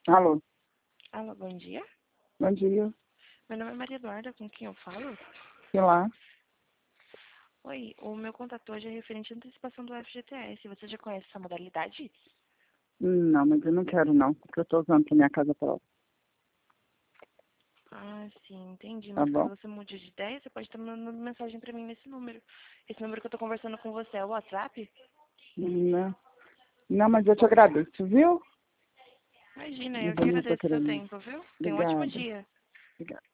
Alô, Alô, bom dia. bom dia. Meu nome é Maria Eduarda, com quem eu falo? Sei lá. Oi, o meu contato hoje é referente à antecipação do FGTS. Você já conhece essa modalidade? Não, mas eu não quero não, porque eu tô usando pra minha casa própria, Ah, sim, entendi. tá Mas caso bom? você mude de ideia, você pode estar mandando mensagem pra mim nesse número. Esse número que eu tô conversando com você é o WhatsApp? Não, não, mas eu te agradeço, viu? Imagina, eu Mas que eu não tô agradeço o seu querendo. tempo, viu? Tenha um ótimo Obrigada. dia. Obrigada.